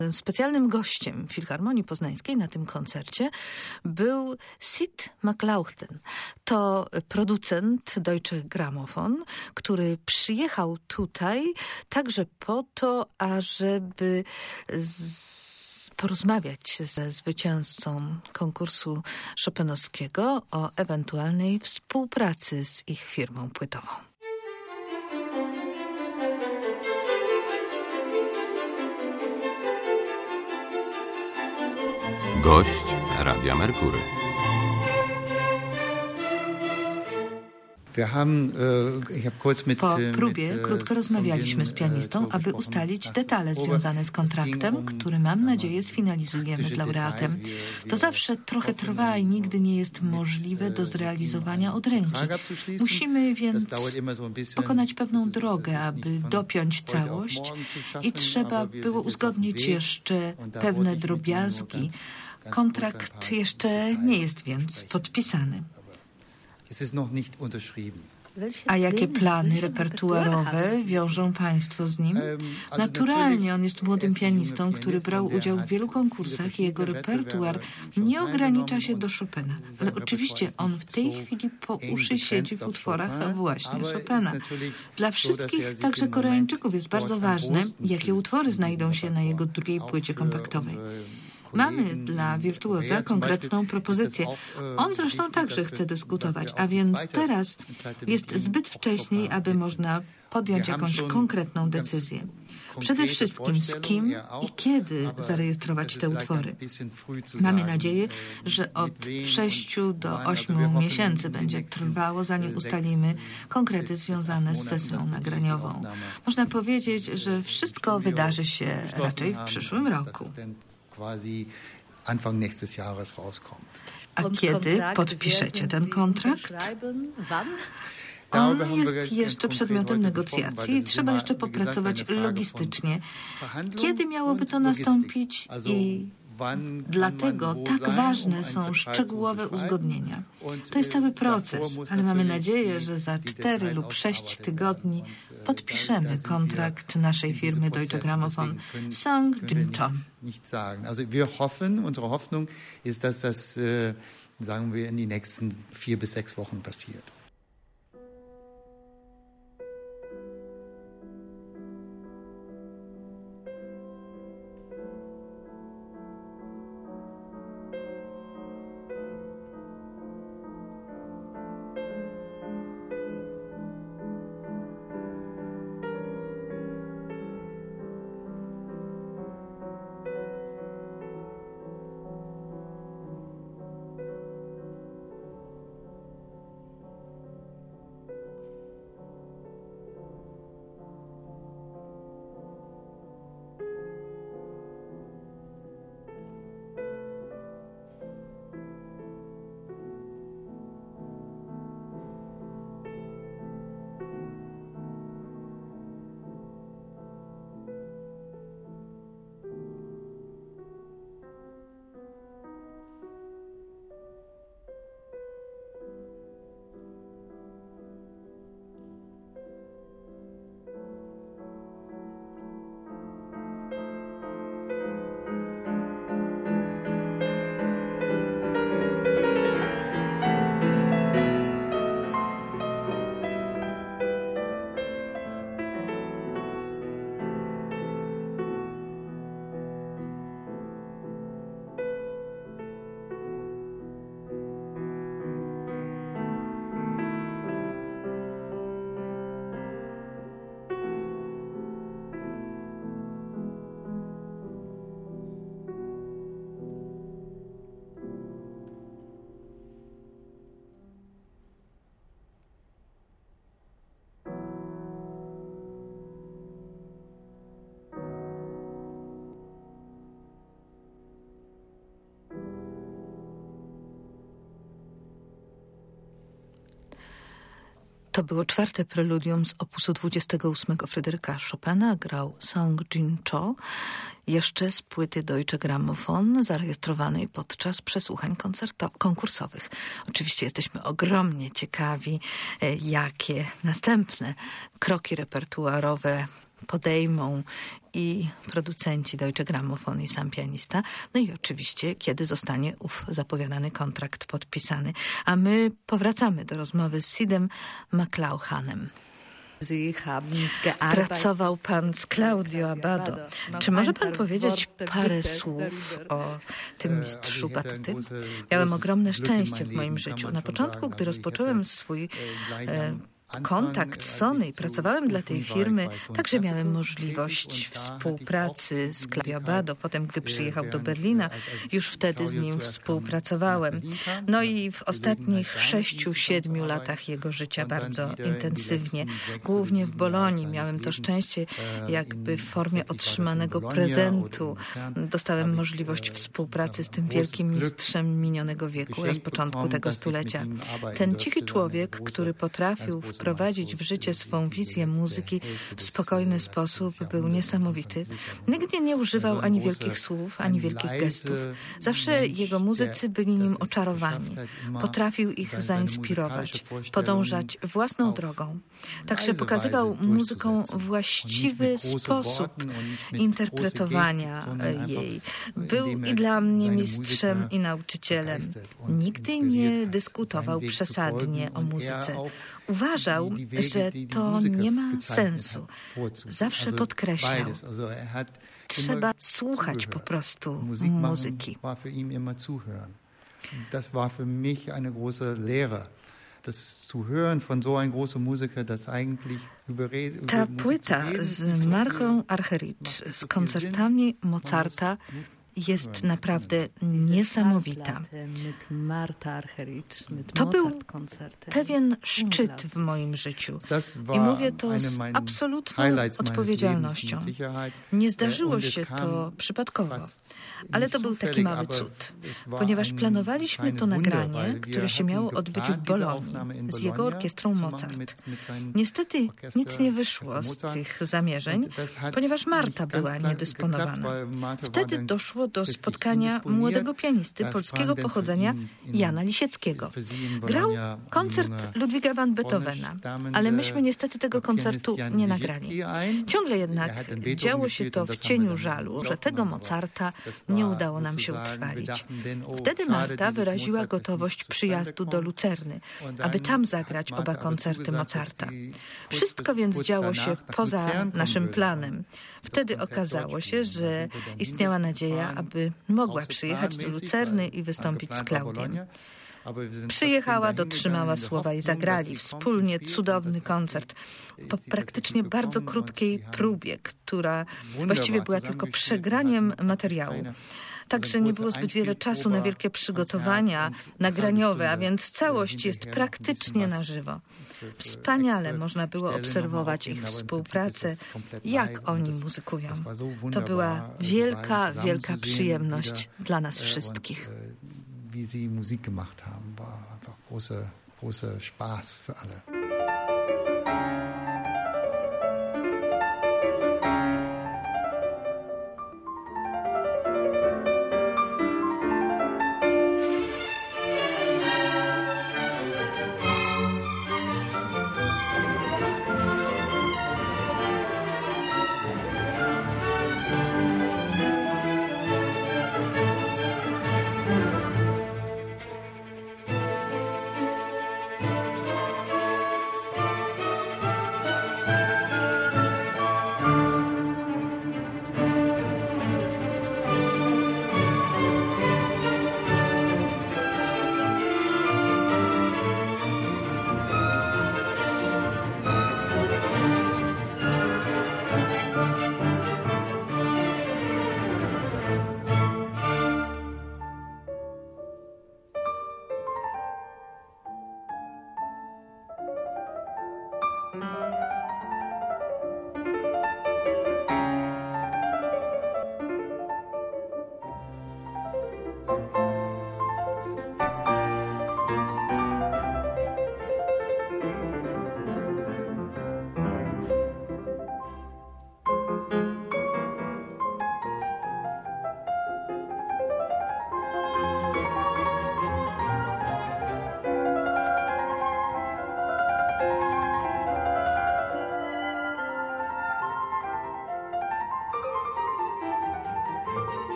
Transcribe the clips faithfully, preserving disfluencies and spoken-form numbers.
Specjalnym gościem Filharmonii Poznańskiej na tym koncercie był Sid McLauchlan. To producent Deutsche Grammophon, który przyjechał tutaj także po to, ażeby z... porozmawiać ze zwycięzcą konkursu chopinowskiego o ewentualnej współpracy z ich firmą płytową. Gość Radia Merkury. Po próbie krótko rozmawialiśmy z pianistą, aby ustalić detale związane z kontraktem, który mam nadzieję sfinalizujemy z laureatem. To zawsze trochę trwa i nigdy nie jest możliwe do zrealizowania od ręki. Musimy więc pokonać pewną drogę, aby dopiąć całość i trzeba było uzgodnić jeszcze pewne drobiazgi. Kontrakt jeszcze nie jest więc podpisany. A jakie plany repertuarowe wiążą państwo z nim? Naturalnie on jest młodym pianistą, który brał udział w wielu konkursach i jego repertuar nie ogranicza się do Chopina. Ale oczywiście on w tej chwili po uszy siedzi w utworach właśnie Chopina. Dla wszystkich, także Koreańczyków, jest bardzo ważne, jakie utwory znajdą się na jego drugiej płycie kompaktowej. Mamy dla wirtuoza konkretną propozycję. On zresztą także chce dyskutować, a więc teraz jest zbyt wcześniej, aby można podjąć jakąś konkretną decyzję. Przede wszystkim z kim i kiedy zarejestrować te utwory. Mamy nadzieję, że od sześciu do ośmiu miesięcy będzie trwało, zanim ustalimy konkrety związane z sesją nagraniową. Można powiedzieć, że wszystko wydarzy się raczej w przyszłym roku. A kiedy podpiszecie ten kontrakt? On jest jeszcze przedmiotem negocjacji i trzeba jeszcze popracować logistycznie. Kiedy miałoby to nastąpić i dlatego tak ważne są szczegółowe uzgodnienia. To jest cały proces, ale mamy nadzieję, że za cztery lub sześć tygodni podpiszemy kontrakt naszej firmy Deutsche Grammophon Song Jin-cho. Also wir hoffen, unsere Hoffnung ist, dass das, sagen wir, in die nächsten vier bis sechs Wochen passiert. To było czwarte preludium z opusu dwudziestego ósmego Fryderyka Chopina. Grał Song Jin-cho, jeszcze z płyty Deutsche Grammophon, zarejestrowanej podczas przesłuchań koncerto- konkursowych. Oczywiście jesteśmy ogromnie ciekawi, jakie następne kroki repertuarowe podejmą i producenci Deutsche Grammophon i sam pianista. No i oczywiście, kiedy zostanie ów zapowiadany kontrakt podpisany. A my powracamy do rozmowy z Sidem McLauchanem. Pracował pan z Claudio Abbado. Czy może pan powiedzieć parę słów o tym mistrzu batuty? Miałem ogromne szczęście w moim życiu. Na początku, gdy rozpocząłem swój e, kontakt z Sony i pracowałem dla tej firmy, także miałem możliwość współpracy z Claudio Abbado. Potem, gdy przyjechał do Berlina, już wtedy z nim współpracowałem. No i w ostatnich sześciu, siedmiu latach jego życia bardzo intensywnie, głównie w Bolonii. Miałem to szczęście, jakby w formie otrzymanego prezentu dostałem możliwość współpracy z tym wielkim mistrzem minionego wieku, z początku tego stulecia. Ten cichy człowiek, który potrafił wprowadzić w życie swą wizję muzyki w spokojny sposób, był niesamowity. Nigdy nie używał ani wielkich słów, ani wielkich gestów. Zawsze jego muzycy byli nim oczarowani. Potrafił ich zainspirować, podążać własną drogą. Także pokazywał muzyką właściwy sposób interpretowania jej. Był i dla mnie mistrzem i nauczycielem. Nigdy nie dyskutował przesadnie o muzyce. Uważał, że to nie ma sensu. Zawsze podkreślał. Trzeba słuchać po prostu muzyki. Das war für mich eine große Lehre. Das zu hören von so einem großen Musiker, das eigentlich über Ta płyta z Marką Argerich, z koncertami Mozarta, jest naprawdę niesamowita. To był pewien szczyt w moim życiu. I mówię to z absolutną odpowiedzialnością. Nie zdarzyło się to przypadkowo, ale to był taki mały cud, ponieważ planowaliśmy to nagranie, które się miało odbyć w Bolonii z jego orkiestrą Mozart. Niestety nic nie wyszło z tych zamierzeń, ponieważ Marta była niedysponowana. Wtedy doszło do spotkania młodego pianisty polskiego pochodzenia Jana Lisieckiego. Grał koncert Ludwiga van Beethovena, ale myśmy niestety tego koncertu nie nagrali. Ciągle jednak działo się to w cieniu żalu, że tego Mozarta nie udało nam się utrwalić. Wtedy Marta wyraziła gotowość przyjazdu do Lucerny, aby tam zagrać oba koncerty Mozarta. Wszystko więc działo się poza naszym planem. Wtedy okazało się, że istniała nadzieja, aby mogła przyjechać do Lucerny i wystąpić z Klaudiem. Przyjechała, dotrzymała słowa i zagrali wspólnie cudowny koncert po praktycznie bardzo krótkiej próbie, która właściwie była tylko przegraniem materiału. Także nie było zbyt wiele czasu na wielkie przygotowania nagraniowe, a więc całość jest praktycznie na żywo. Wspaniale można było obserwować ich współpracę, jak oni muzykują. To była wielka, wielka przyjemność dla nas wszystkich. Wie sie Musik gemacht haben, war einfach großer, großer Spaß für alle.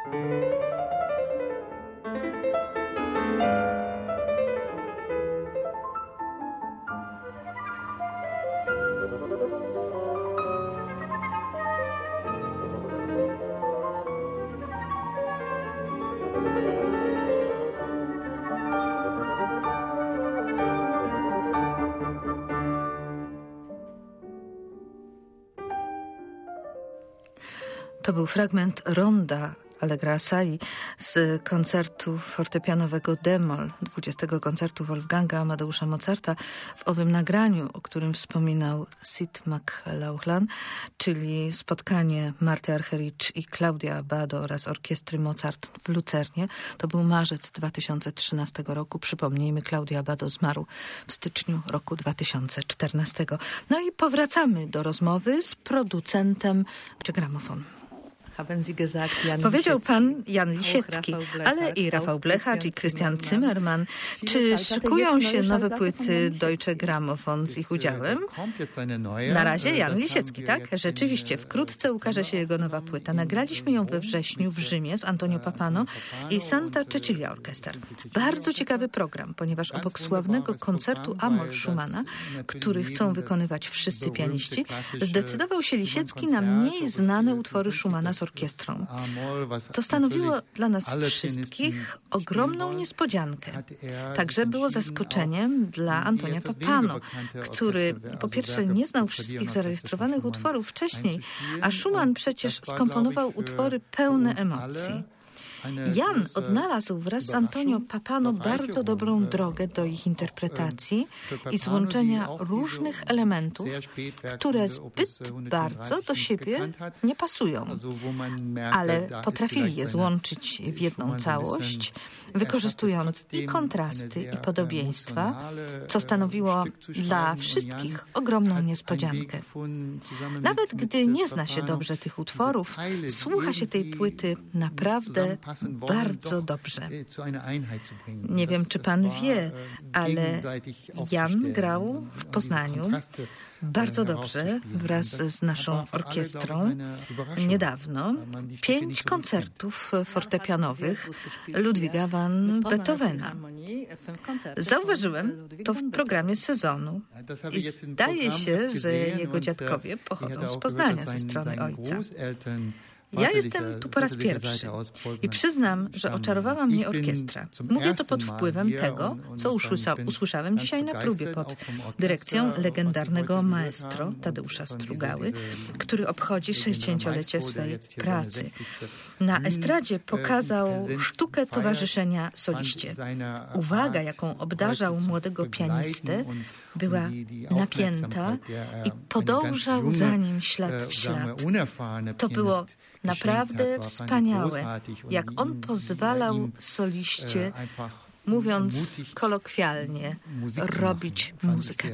To był fragment Ronda Allegra Assai z koncertu fortepianowego D-moll, dwudziestego koncertu Wolfganga Amadeusza Mozarta w owym nagraniu, o którym wspominał Sid McLachlan, czyli spotkanie Marty Argerich i Claudia Abbado oraz orkiestry Mozart w Lucernie. To był marzec dwa tysiące trzynastego roku. Przypomnijmy, Claudia Abbado zmarł w styczniu roku dwa tysiące czternastego. No i powracamy do rozmowy z producentem czy gramofon. Powiedział pan Jan Lisiecki, ale i Rafał Blechacz i Christian Zimmermann. Czy szykują się nowe płyty Deutsche Grammophon z ich udziałem? Na razie Jan Lisiecki, tak? Rzeczywiście, wkrótce ukaże się jego nowa płyta. Nagraliśmy ją we wrześniu w Rzymie z Antonio Papano i Santa Cecilia Orchester. Bardzo ciekawy program, ponieważ obok sławnego koncertu A-moll Schumana, który chcą wykonywać wszyscy pianiści, zdecydował się Lisiecki na mniej znane utwory Schumana z orkiestrą. To stanowiło dla nas wszystkich ogromną niespodziankę. Także było zaskoczeniem dla Antonia Papano, który po pierwsze nie znał wszystkich zarejestrowanych utworów wcześniej, a Schumann przecież skomponował utwory pełne emocji. Jan odnalazł wraz z Antonio Papano bardzo dobrą drogę do ich interpretacji i złączenia różnych elementów, które zbyt bardzo do siebie nie pasują, ale potrafili je złączyć w jedną całość, wykorzystując i kontrasty, i podobieństwa, co stanowiło dla wszystkich ogromną niespodziankę. Nawet gdy nie zna się dobrze tych utworów, słucha się tej płyty naprawdę bardzo dobrze. Nie wiem, czy pan wie, ale Jan grał w Poznaniu bardzo dobrze wraz z naszą orkiestrą niedawno pięć koncertów fortepianowych Ludwiga van Beethovena. Zauważyłem to w programie sezonu i zdaje się, że jego dziadkowie pochodzą z Poznania ze strony ojca. Ja jestem tu po raz pierwszy i przyznam, że oczarowała mnie orkiestra. Mówię to pod wpływem tego, co usłysza, usłyszałem dzisiaj na próbie pod dyrekcją legendarnego maestro Tadeusza Strugały, który obchodzi sześćdziesięciolecie swojej pracy. Na estradzie pokazał sztukę towarzyszenia soliście. Uwaga, jaką obdarzał młodego pianistę, była napięta i podążał za nim ślad w ślad. To było naprawdę wspaniałe, jak on pozwalał soliście, mówiąc kolokwialnie, robić muzykę.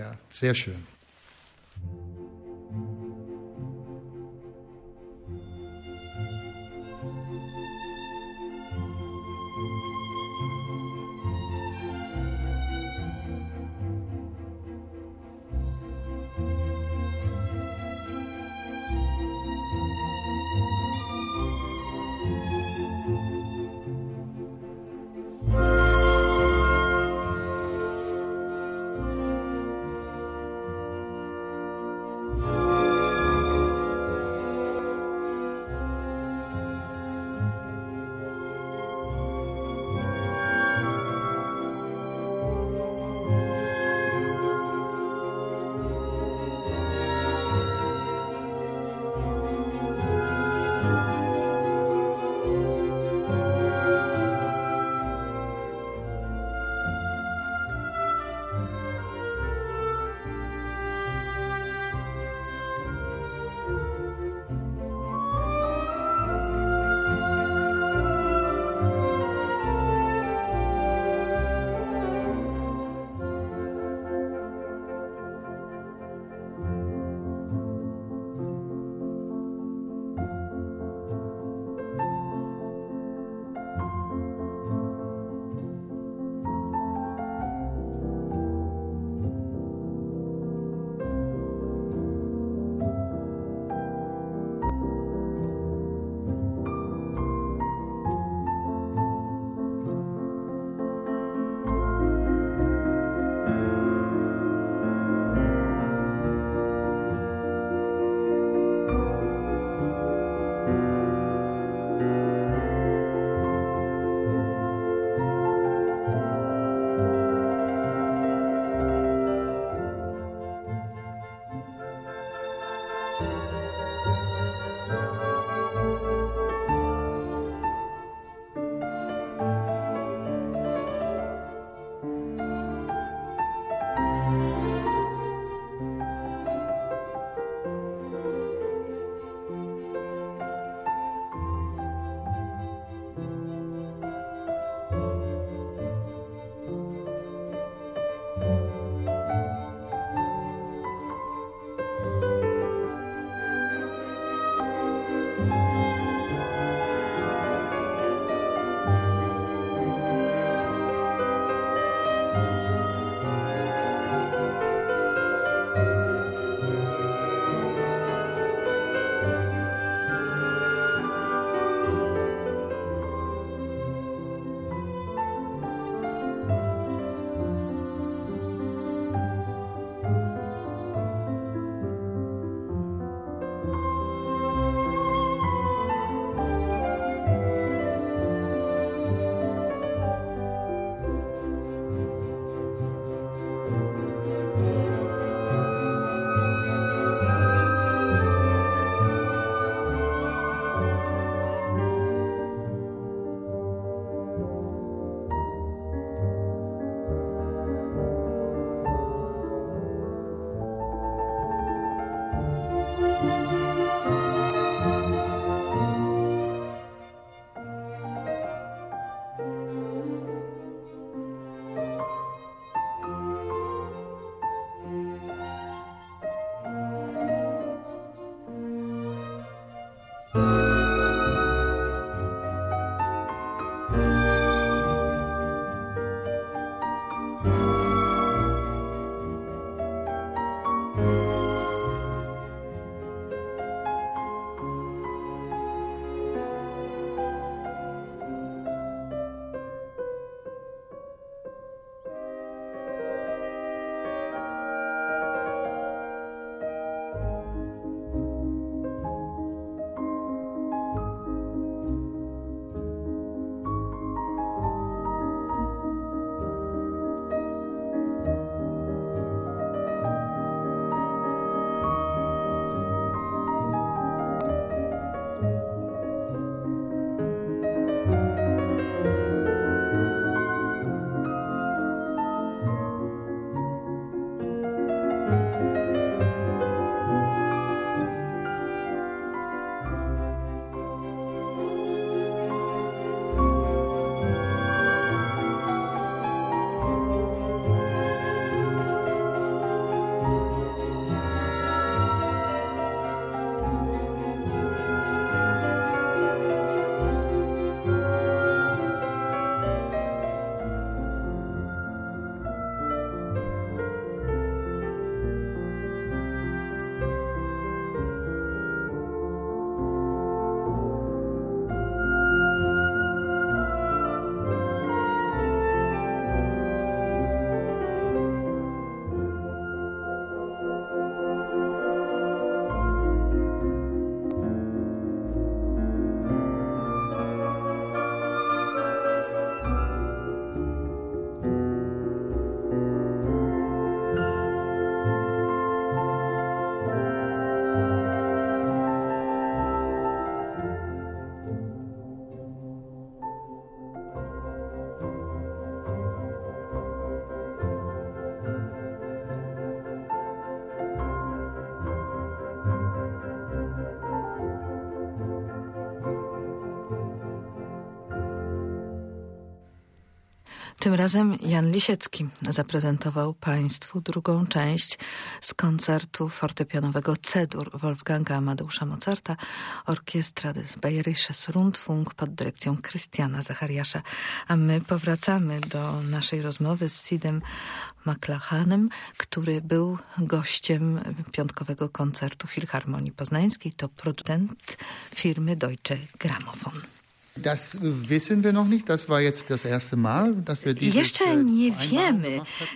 Tym razem Jan Lisiecki zaprezentował Państwu drugą część z koncertu fortepianowego C-dur Wolfganga Amadeusza Mozarta, orkiestra des Bayerisches Rundfunk pod dyrekcją Krystiana Zachariasza. A my powracamy do naszej rozmowy z Sidem McLaughlanem, który był gościem piątkowego koncertu Filharmonii Poznańskiej. To producent firmy Deutsche Grammophon. Das wissen wir noch nicht. Das war jetzt das erste Mal, dass wir dieses Jeszcze nie wiemy,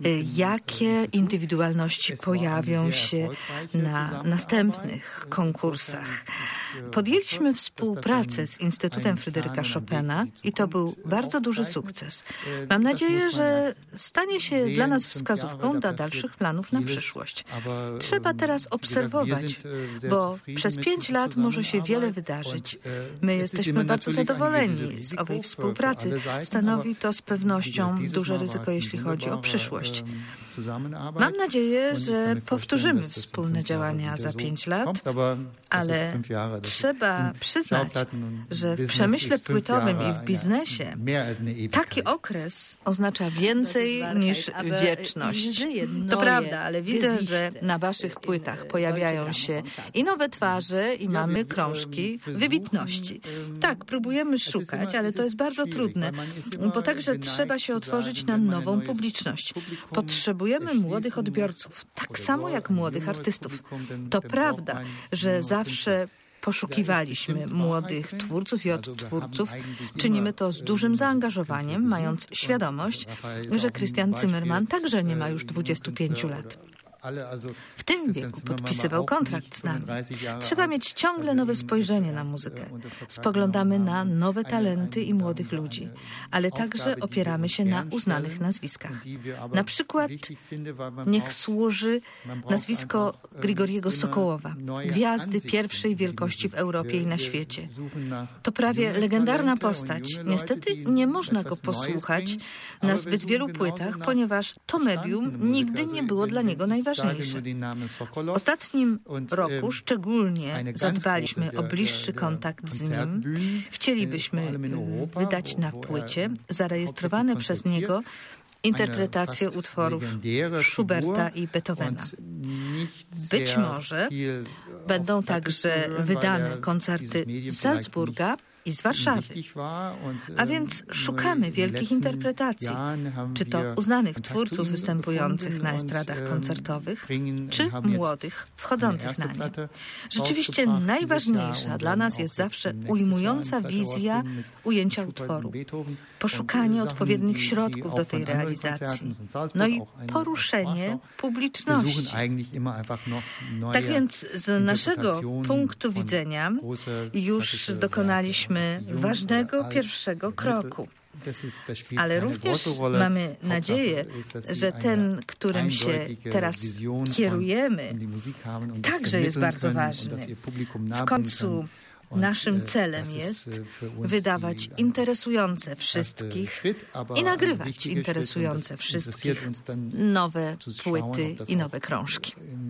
jakie indywidualności pojawią się na następnych konkursach. Podjęliśmy współpracę z Instytutem Fryderyka Chopina i to był bardzo duży sukces. Mam nadzieję, że stanie się dla nas wskazówką dla dalszych planów na przyszłość. Trzeba teraz obserwować, bo przez pięć lat może się wiele wydarzyć. My jesteśmy bardzo zadowoleni z owej współpracy. Stanowi to z pewnością duże ryzyko, jeśli chodzi o przyszłość. Mam nadzieję, że powtórzymy wspólne działania za pięć lat, ale trzeba przyznać, że w przemyśle płytowym i w biznesie taki okres oznacza więcej niż wieczność. To prawda, ale widzę, że na waszych płytach pojawiają się i nowe twarze, i mamy krążki wybitności. Tak, próbujemy szukać, ale to jest bardzo trudne, bo także trzeba się otworzyć na nową publiczność. Potrzebujemy młodych odbiorców, tak samo jak młodych artystów. To prawda, że zawsze poszukiwaliśmy młodych twórców i odtwórców. Czynimy to z dużym zaangażowaniem, mając świadomość, że Christian Zimmermann także nie ma już dwudziestu pięciu lat. W tym wieku podpisywał kontrakt z nami. Trzeba mieć ciągle nowe spojrzenie na muzykę. Spoglądamy na nowe talenty i młodych ludzi, ale także opieramy się na uznanych nazwiskach. Na przykład niech służy nazwisko Grigoriego Sokołowa, gwiazdy pierwszej wielkości w Europie i na świecie. To prawie legendarna postać. Niestety nie można go posłuchać na zbyt wielu płytach, ponieważ to medium nigdy nie było dla niego najważniejsze. W ostatnim roku szczególnie zadbaliśmy o bliższy kontakt z nim. Chcielibyśmy wydać na płycie zarejestrowane przez niego interpretacje utworów Schuberta i Beethovena. Być może będą także wydane koncerty z Salzburga i z Warszawy. A więc szukamy wielkich interpretacji, czy to uznanych twórców występujących na estradach koncertowych, czy młodych wchodzących na nie. Rzeczywiście najważniejsza dla nas jest zawsze ujmująca wizja ujęcia utworu, poszukanie odpowiednich środków do tej realizacji, no i poruszenie publiczności. Tak więc z naszego punktu widzenia już dokonaliśmy ważnego pierwszego kroku. Ale również mamy nadzieję, że ten, którym się teraz kierujemy, także jest bardzo ważny. W końcu naszym celem jest wydawać interesujące wszystkich i nagrywać interesujące wszystkich nowe płyty i nowe krążki.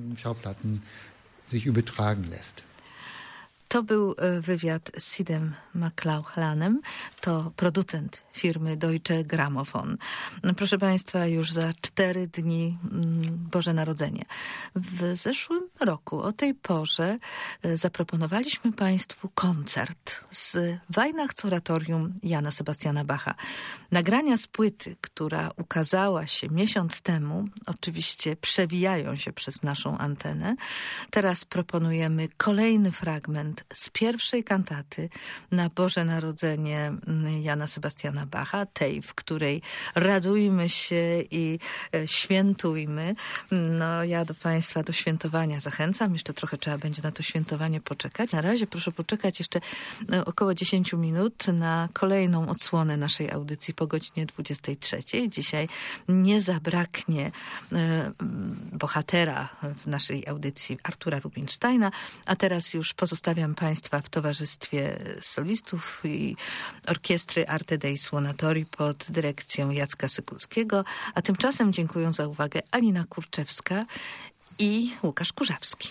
To był wywiad z Sidem McLaughlanem, to producent firmy Deutsche Grammophon. Proszę Państwa, już za cztery dni Boże Narodzenie. W zeszłym roku o tej porze zaproponowaliśmy Państwu koncert z Weihnachtsoratorium Jana Sebastiana Bacha. Nagrania z płyty, która ukazała się miesiąc temu, oczywiście przewijają się przez naszą antenę. Teraz proponujemy kolejny fragment z pierwszej kantaty na Boże Narodzenie Jana Sebastiana Bacha, tej, w której radujmy się i świętujmy. No, ja do Państwa do świętowania zachęcam. Jeszcze trochę trzeba będzie na to świętowanie poczekać. Na razie proszę poczekać jeszcze około dziesięć minut na kolejną odsłonę naszej audycji po godzinie dwudziestej trzeciej. Dzisiaj nie zabraknie e, bohatera w naszej audycji Artura Rubinsteina, a teraz już pozostawiam Państwa w towarzystwie solistów i orkiestry Arte dei Suonatori pod dyrekcją Jacka Sykulskiego, a tymczasem dziękuję za uwagę Alina Kurczewska i Łukasz Kurzawski.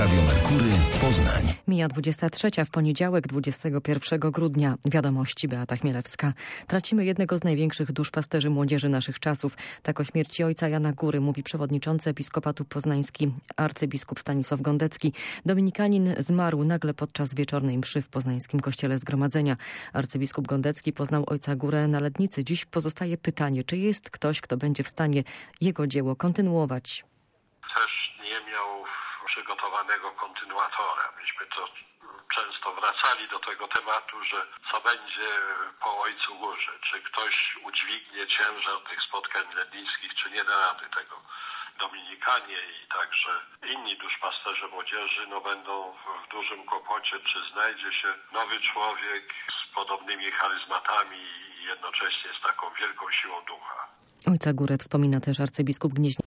Radio Merkury, Poznań. Mija dwudziesta trzecia w poniedziałek, dwudziestego pierwszego grudnia. Wiadomości, Beata Chmielewska. Tracimy jednego z największych duszpasterzy młodzieży naszych czasów. Tak o śmierci ojca Jana Góry mówi przewodniczący Episkopatu Poznański, arcybiskup Stanisław Gondecki. Dominikanin zmarł nagle podczas wieczornej mszy w poznańskim kościele Zgromadzenia. Arcybiskup Gondecki poznał ojca Górę na Lednicy. Dziś pozostaje pytanie, czy jest ktoś, kto będzie w stanie jego dzieło kontynuować. Też nie miał przygotowanego kontynuatora. Myśmy to często wracali do tego tematu, że co będzie po ojcu Górze. Czy ktoś udźwignie ciężar tych spotkań lednickich, czy nie da rady tego. Dominikanie i także inni duszpasterze młodzieży no będą w dużym kłopocie, czy znajdzie się nowy człowiek z podobnymi charyzmatami i jednocześnie z taką wielką siłą ducha. Ojca Górę wspomina też arcybiskup Gnieźnieński.